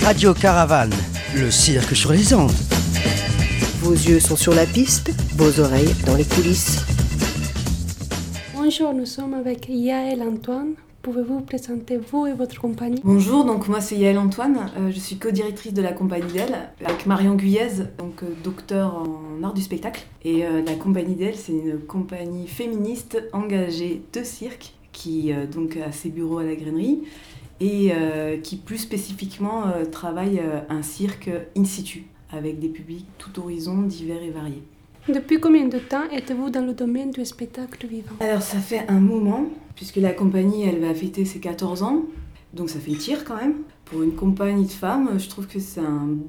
Radio Caravane, le cirque sur les ondes. Vos yeux sont sur la piste, vos oreilles dans les coulisses. Bonjour, nous sommes avec Yael Antoine. Pouvez-vous vous présenter, vous et votre compagnie? Bonjour, donc moi c'est Yael Antoine, je suis co-directrice de la compagnie d'Elle avec Marion Guyez, donc docteur en art du spectacle. Et la compagnie d'Elle, c'est une compagnie féministe engagée de cirque qui donc a ses bureaux à la Grainerie et qui plus spécifiquement travaille un cirque in situ avec des publics tout horizon, divers et variés. Depuis combien de temps êtes-vous dans le domaine du spectacle vivant? Alors ça fait un moment, puisque la compagnie elle va fêter ses 14 ans, donc ça fait tir quand même. Pour une compagnie de femmes, je trouve que c'est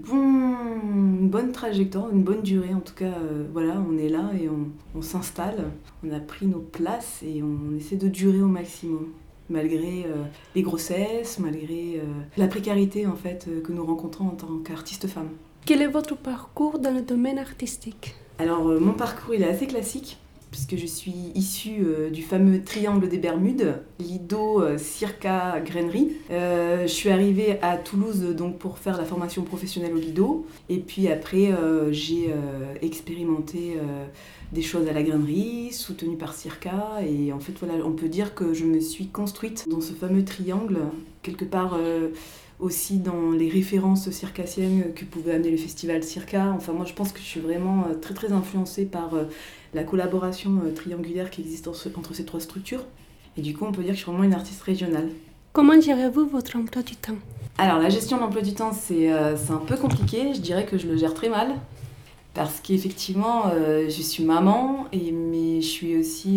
une bonne trajectoire, une bonne durée. En tout cas, voilà, on est là et on s'installe, on a pris nos places et on essaie de durer au maximum. Malgré les grossesses, malgré la précarité en fait, que nous rencontrons en tant qu'artistes femmes. Quel est votre parcours dans le domaine artistique? Alors, mon parcours, il est assez classique, puisque je suis issue du fameux triangle des Bermudes, Lido, Circa, Grainerie. Je suis arrivée à Toulouse donc, pour faire la formation professionnelle au Lido, et puis après, j'ai expérimenté des choses à la Grainerie, soutenue par Circa, et en fait, voilà, on peut dire que je me suis construite dans ce fameux triangle, quelque part... aussi dans les références circassiennes que pouvait amener le festival Circa. Enfin, moi, je pense que je suis vraiment très, très influencée par la collaboration triangulaire qui existe entre ces trois structures. Et du coup, on peut dire que je suis vraiment une artiste régionale. Comment gérez-vous votre emploi du temps? Alors, la gestion de l'emploi du temps, c'est un peu compliqué. Je dirais que je le gère très mal. Parce qu'effectivement, je suis maman, mais je suis aussi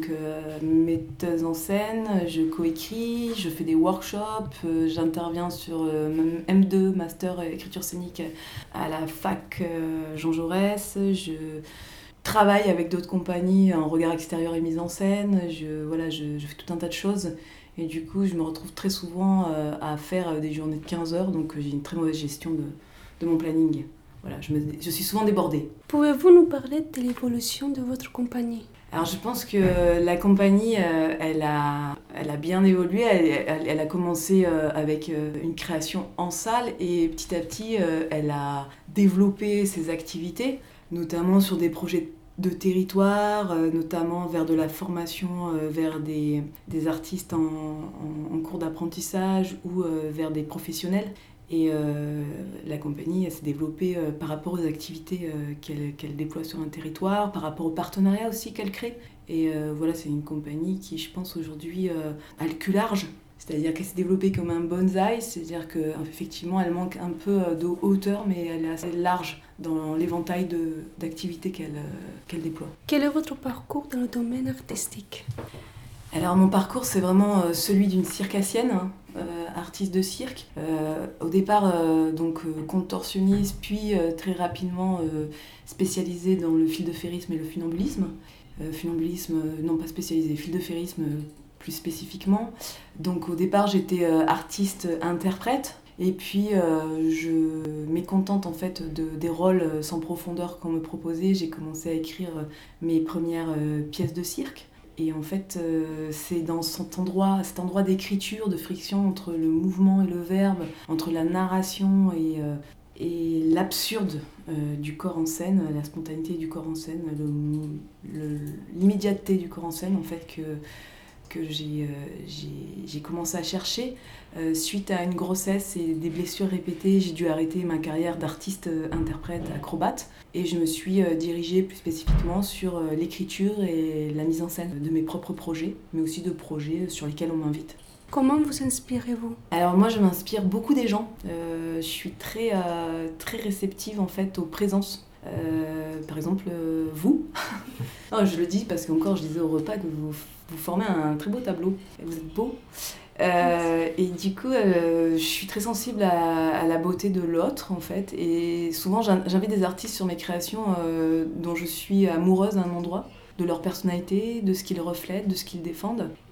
metteuse en scène, je coécris, je fais des workshops, j'interviens sur M2, Master Écriture Scénique à la fac Jean Jaurès, je travaille avec d'autres compagnies en regard extérieur et mise en scène, je fais tout un tas de choses. Et du coup, je me retrouve très souvent à faire des journées de 15 heures, donc j'ai une très mauvaise gestion de mon planning. Voilà, je suis souvent débordée. Pouvez-vous nous parler de l'évolution de votre compagnie? Alors je pense que la compagnie, elle a bien évolué. Elle a commencé avec une création en salle et petit à petit, elle a développé ses activités, notamment sur des projets de territoire, notamment vers de la formation, vers des artistes en cours d'apprentissage ou vers des professionnels. Et la compagnie elle s'est développée par rapport aux activités qu'elle déploie sur un territoire, par rapport aux partenariats aussi qu'elle crée. Et voilà, c'est une compagnie qui, je pense, aujourd'hui a le cul large. C'est-à-dire qu'elle s'est développée comme un bonsaï, c'est-à-dire qu'effectivement, elle manque un peu de hauteur, mais elle est assez large dans l'éventail d'activités qu'elle déploie. Quel est votre parcours dans le domaine artistique? Alors mon parcours, c'est vraiment celui d'une circassienne, artiste de cirque. Au départ, contorsionniste, puis très rapidement spécialisée dans le fil-de-ferrisme et le funambulisme. Funambulisme, non pas spécialisé, fil-de-ferrisme plus spécifiquement. Donc au départ, j'étais artiste-interprète. Et puis, mécontente en fait des rôles sans profondeur qu'on me proposait, j'ai commencé à écrire mes premières pièces de cirque. Et en fait, c'est dans cet endroit d'écriture, de friction entre le mouvement et le verbe, entre la narration et l'absurde du corps en scène, la spontanéité du corps en scène, l'immédiateté du corps en scène, en fait, que j'ai commencé à chercher. Suite à une grossesse et des blessures répétées, j'ai dû arrêter ma carrière d'artiste, interprète, acrobate. Et je me suis dirigée plus spécifiquement sur l'écriture et la mise en scène de mes propres projets, mais aussi de projets sur lesquels on m'invite. Comment vous inspirez-vous? Alors moi, je m'inspire beaucoup des gens. Je suis très réceptive en fait aux présences. Par exemple, vous. Non, je le dis parce qu'encore, je disais au repas que vous formez un très beau tableau. Vous êtes beau. Et du coup, je suis très sensible à la beauté de l'autre, en fait. Et souvent, j'invite des artistes sur mes créations dont je suis amoureuse à un endroit, de leur personnalité, de ce qu'ils reflètent, de ce qu'ils défendent.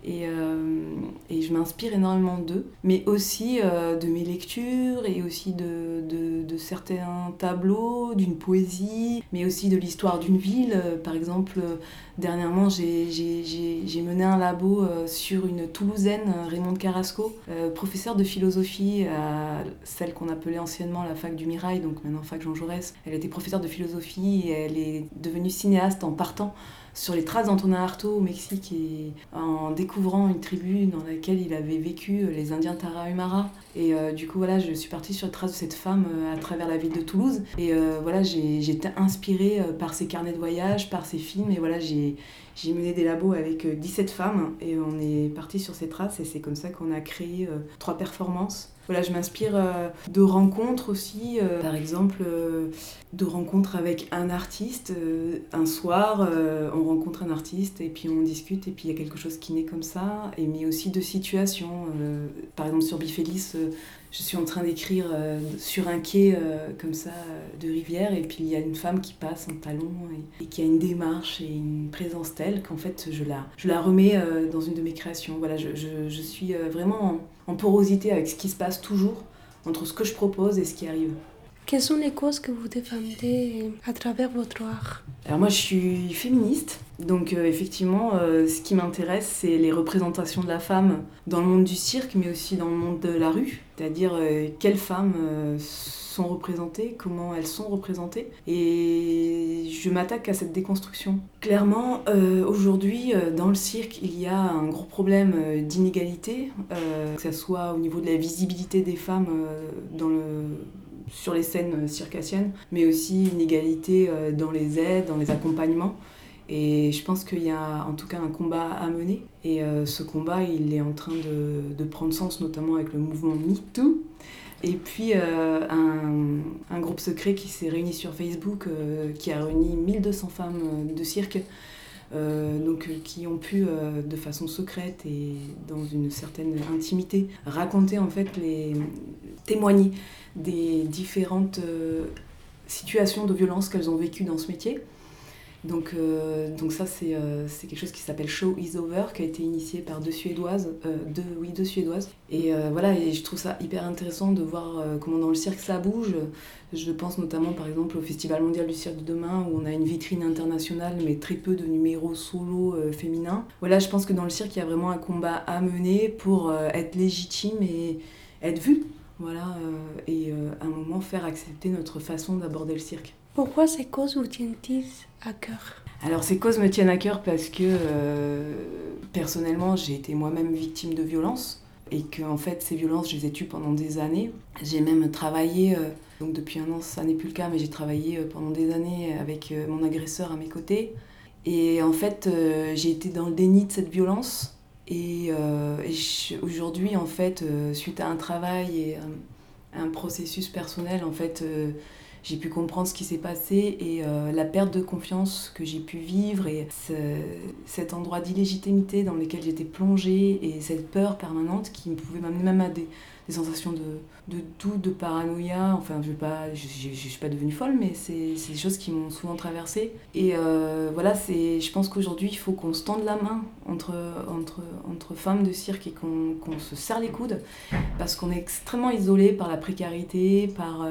Et je m'inspire énormément d'eux, mais aussi de mes lectures et aussi de certains tableaux, d'une poésie, mais aussi de l'histoire d'une ville. Par exemple, dernièrement, j'ai mené un labo sur une Toulousaine, Raymonde Carrasco, professeure de philosophie à celle qu'on appelait anciennement la fac du Mirail, donc maintenant fac Jean Jaurès. Elle était professeure de philosophie et elle est devenue cinéaste en partant sur les traces d'Antonin Artaud au Mexique et en découvrant une tribu dans laquelle il avait vécu, les Indiens Tarahumara. Et du coup, voilà, je suis partie sur les traces de cette femme à travers la ville de Toulouse. Et voilà, j'ai été inspirée par ses carnets de voyage, par ses films. Et voilà, j'ai mené des labos avec 17 femmes et on est parti sur ces traces. Et c'est comme ça qu'on a créé 3 performances. Voilà, je m'inspire de rencontres aussi, par exemple de rencontres avec un artiste. Un soir, on rencontre un artiste et puis on discute et puis il y a quelque chose qui naît comme ça. Mais aussi de situations. Par exemple sur Bifélis, je suis en train d'écrire sur un quai comme ça de rivière et puis il y a une femme qui passe en talons et qui a une démarche et une présence telle qu'en fait je la remets dans une de mes créations. Voilà, je suis vraiment en porosité avec ce qui se passe toujours entre ce que je propose et ce qui arrive. Quelles sont les causes que vous défendez à travers votre art? Alors moi je suis féministe, donc effectivement ce qui m'intéresse c'est les représentations de la femme dans le monde du cirque mais aussi dans le monde de la rue, c'est-à-dire quelles femmes sont représentées, comment elles sont représentées et je m'attaque à cette déconstruction. Clairement aujourd'hui dans le cirque il y a un gros problème d'inégalité, que ce soit au niveau de la visibilité des femmes sur les scènes circassiennes, mais aussi une égalité dans les aides, dans les accompagnements. Et je pense qu'il y a en tout cas un combat à mener. Et ce combat, il est en train de prendre sens, notamment avec le mouvement MeToo. Et puis un groupe secret qui s'est réuni sur Facebook, qui a réuni 1200 femmes de cirque, qui ont pu, de façon secrète et dans une certaine intimité, raconter en fait témoigner des différentes situations de violence qu'elles ont vécues dans ce métier. Donc ça, c'est quelque chose qui s'appelle Show is Over, qui a été initié par deux Suédoises. Et voilà, et je trouve ça hyper intéressant de voir comment dans le cirque ça bouge. Je pense notamment par exemple au Festival mondial du cirque de demain, où on a une vitrine internationale, mais très peu de numéros solo féminins. Voilà, je pense que dans le cirque, il y a vraiment un combat à mener pour être légitime et être vu. Voilà, et à un moment faire accepter notre façon d'aborder le cirque. Pourquoi ces causes vous tiennent-ils à cœur? Alors ces causes me tiennent à cœur parce que personnellement j'ai été moi-même victime de violences et que en fait ces violences je les ai tues pendant des années. J'ai même travaillé, donc depuis un an ça n'est plus le cas, mais j'ai travaillé pendant des années avec mon agresseur à mes côtés. Et en fait j'ai été dans le déni de cette violence. Et aujourd'hui, en fait, suite à un travail et un processus personnel, en fait, j'ai pu comprendre ce qui s'est passé et la perte de confiance que j'ai pu vivre et cet endroit d'illégitimité dans lequel j'étais plongée et cette peur permanente qui me pouvait m'amener même à des sensations de doute, de paranoïa. Enfin, je suis pas devenue folle, mais c'est des choses qui m'ont souvent traversée. Et voilà, je pense qu'aujourd'hui, il faut qu'on se tende la main entre femmes de cirque et qu'on se serre les coudes parce qu'on est extrêmement isolés par la précarité, par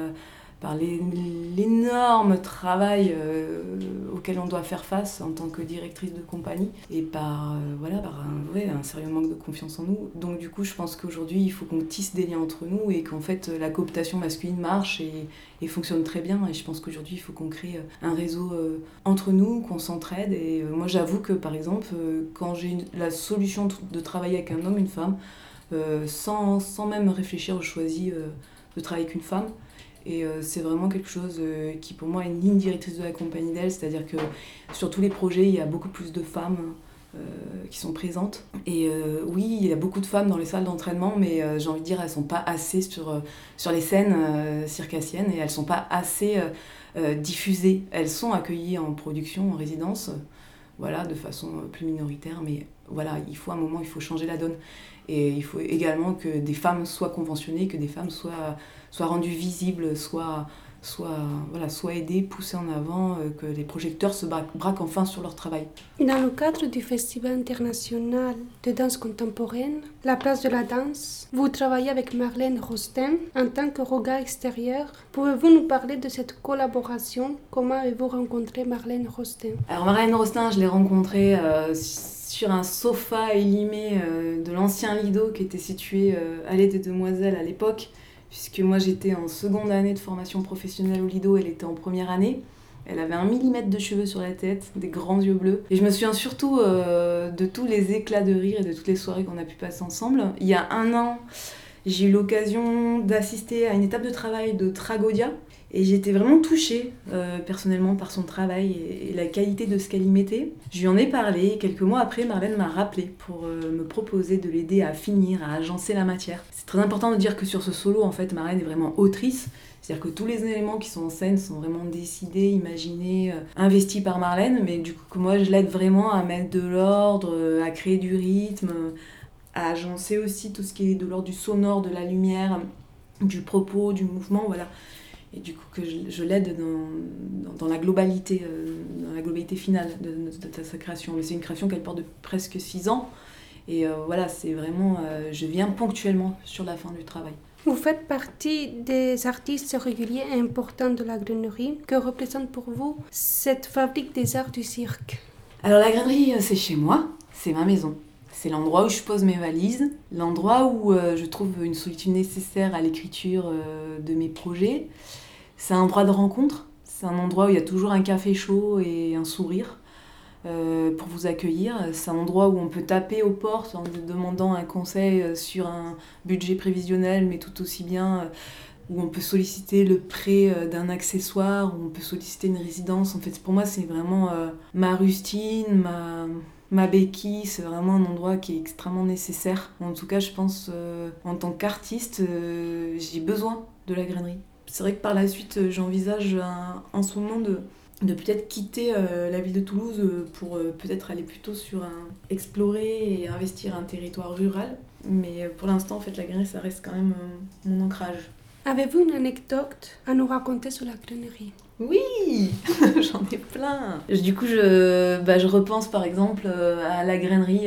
l'énorme travail auquel on doit faire face en tant que directrice de compagnie et par un sérieux manque de confiance en nous. Donc du coup, je pense qu'aujourd'hui, il faut qu'on tisse des liens entre nous et qu'en fait, la cooptation masculine marche et fonctionne très bien. Et je pense qu'aujourd'hui, il faut qu'on crée un réseau entre nous, qu'on s'entraide. Et moi, j'avoue que, par exemple, quand j'ai la solution de travailler avec un homme, une femme, sans même réfléchir, je choisis de travailler avec une femme. Et c'est vraiment quelque chose qui pour moi est une ligne directrice de la compagnie d'elle, c'est-à-dire que sur tous les projets il y a beaucoup plus de femmes qui sont présentes. Et oui, il y a beaucoup de femmes dans les salles d'entraînement, mais j'ai envie de dire elles sont pas assez sur les scènes circassiennes et elles sont pas assez diffusées. Elles sont accueillies en production, en résidence, voilà, de façon plus minoritaire, mais voilà, il faut un moment, il faut changer la donne. Et il faut également que des femmes soient conventionnées, que des femmes soient rendues visibles, soient soit aidés, poussés en avant, que les projecteurs se braquent enfin sur leur travail. Dans le cadre du Festival international de danse contemporaine, La place de la danse, vous travaillez avec Marlène Rosten en tant que regard extérieur. Pouvez-vous nous parler de cette collaboration? Comment avez-vous rencontré Marlène Rosten? Alors Marlène Rosten, je l'ai rencontrée sur un sofa élimé de l'ancien Lido qui était situé allée des Demoiselles à l'époque, puisque moi j'étais en seconde année de formation professionnelle au Lido, elle était en première année. Elle avait 1 millimètre de cheveux sur la tête, des grands yeux bleus. Et je me souviens surtout de tous les éclats de rire et de toutes les soirées qu'on a pu passer ensemble. Il y a 1 an, j'ai eu l'occasion d'assister à une étape de travail de Tragodia. Et j'étais vraiment touchée personnellement par son travail et la qualité de ce qu'elle y mettait. Je lui en ai parlé. Quelques mois après, Marlène m'a rappelé pour me proposer de l'aider à finir, à agencer la matière. C'est très important de dire que sur ce solo, en fait, Marlène est vraiment autrice. C'est-à-dire que tous les éléments qui sont en scène sont vraiment décidés, imaginés, investis par Marlène. Mais du coup, moi, je l'aide vraiment à mettre de l'ordre, à créer du rythme, à agencer aussi tout ce qui est de l'ordre du sonore, de la lumière, du propos, du mouvement, voilà. Et du coup, que je l'aide dans la globalité finale de sa création. Mais c'est une création qu'elle porte de presque 6 ans. Et voilà, c'est vraiment... je viens ponctuellement sur la fin du travail. Vous faites partie des artistes réguliers et importants de la Grainerie. Que représente pour vous cette fabrique des arts du cirque? Alors la Grainerie, c'est chez moi, c'est ma maison. C'est l'endroit où je pose mes valises, l'endroit où je trouve une solitude nécessaire à l'écriture de mes projets. C'est un endroit de rencontre, c'est un endroit où il y a toujours un café chaud et un sourire pour vous accueillir. C'est un endroit où on peut taper aux portes en demandant un conseil sur un budget prévisionnel, mais tout aussi bien où on peut solliciter le prêt d'un accessoire, où on peut solliciter une résidence. En fait, pour moi, c'est vraiment ma rustine, ma béquille. C'est vraiment un endroit qui est extrêmement nécessaire. En tout cas, je pense, en tant qu'artiste, j'ai besoin de la Grainerie. C'est vrai que par la suite, j'envisage en ce moment de peut-être quitter la ville de Toulouse pour peut-être aller plutôt sur explorer et investir un territoire rural. Mais pour l'instant, en fait, la Grainerie, ça reste quand même mon ancrage. Avez-vous une anecdote à nous raconter sur la Grainerie? Oui, j'en ai plein. Du coup, je repense par exemple à la Grainerie.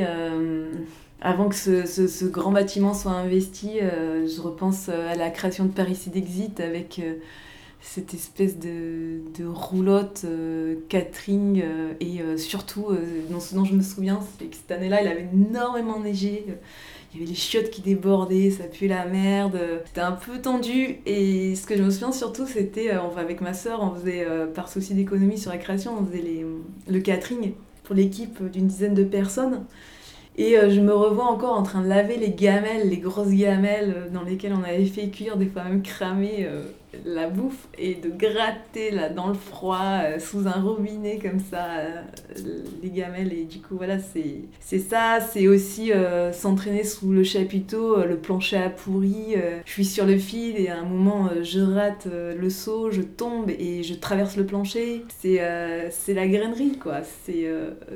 Avant que ce grand bâtiment soit investi, je repense à la création de Parricide Exit avec cette espèce de roulotte catering et surtout, ce dont je me souviens, c'est que cette année-là, il avait énormément neigé. Il y avait les chiottes qui débordaient, ça puait la merde. C'était un peu tendu. Et ce que je me souviens surtout, c'était, avec ma sœur, on faisait, par souci d'économie sur la création, on faisait le catering pour l'équipe d'une dizaine de personnes. Et je me revois encore en train de laver les gamelles, les grosses gamelles dans lesquelles on avait fait cuire, des fois même cramer la bouffe, et de gratter là dans le froid, sous un robinet comme ça, les gamelles. Et du coup, voilà, c'est ça. C'est aussi s'entraîner sous le chapiteau, le plancher a pourri, je suis sur le fil et à un moment, je rate le saut, je tombe et je traverse le plancher. C'est la Grainerie, quoi. C'est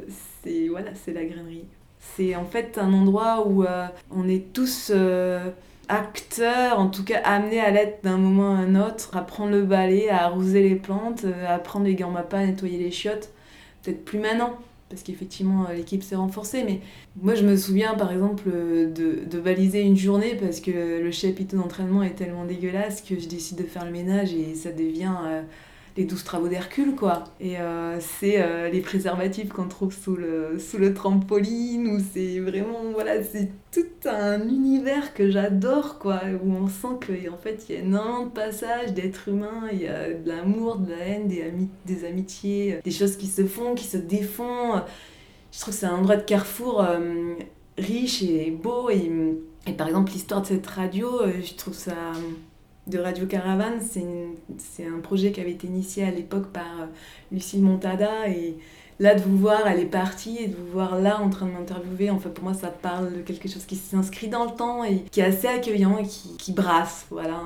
la Grainerie. C'est en fait un endroit où on est tous acteurs, en tout cas amenés à l'être d'un moment à un autre, à prendre le balai, à arroser les plantes, à prendre les gants mappas, à nettoyer les chiottes. Peut-être plus maintenant, parce qu'effectivement l'équipe s'est renforcée, mais moi je me souviens par exemple de baliser une journée parce que le chapiteau d'entraînement est tellement dégueulasse que je décide de faire le ménage et ça devient... les 12 travaux d'Hercule, quoi. Et c'est les préservatifs qu'on trouve sous le trampoline, où c'est vraiment, voilà, c'est tout un univers que j'adore, quoi, où on sent qu'en fait, il y a énormément de passages d'êtres humains, il y a de l'amour, de la haine, des amitiés, des choses qui se font, qui se défont. Je trouve que c'est un endroit de carrefour riche et beau, et par exemple, l'histoire de cette radio, je trouve ça... de Radio Caravane, c'est un projet qui avait été initié à l'époque par Lucille Montada, et là de vous voir, elle est partie, et de vous voir là en train de m'interviewer, en fait pour moi ça parle de quelque chose qui s'inscrit dans le temps et qui est assez accueillant et qui brasse, voilà.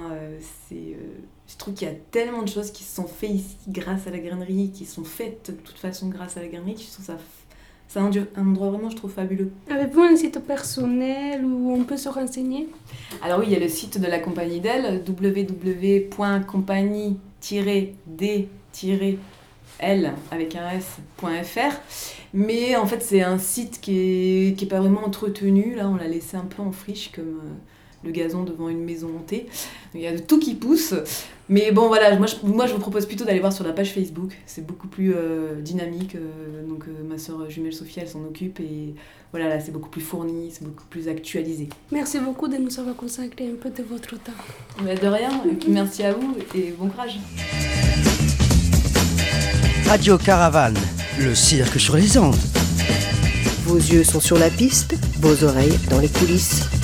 Je trouve qu'il y a tellement de choses qui se sont faites ici grâce à la Grainerie, qui sont faites de toute façon grâce à la Grainerie, que je trouve C'est un endroit vraiment, je trouve, fabuleux. Avez-vous un site personnel où on peut se renseigner? Alors oui, il y a le site de la compagnie d'elle, www.compagnie-d-l avec un s.fr. Mais en fait, c'est un site qui est pas vraiment entretenu. Là, on l'a laissé un peu en friche, comme le gazon devant une maison hantée. Il y a de tout qui pousse. Mais bon, voilà, moi je vous propose plutôt d'aller voir sur la page Facebook. C'est beaucoup plus dynamique. Donc ma sœur jumelle Sophie, elle s'en occupe. Et voilà, là, c'est beaucoup plus fourni, c'est beaucoup plus actualisé. Merci beaucoup de nous avoir consacré un peu de votre temps. Mais de rien, et puis merci à vous et bon courage. Radio Caravane, le cirque sur les ondes. Vos yeux sont sur la piste, vos oreilles dans les coulisses.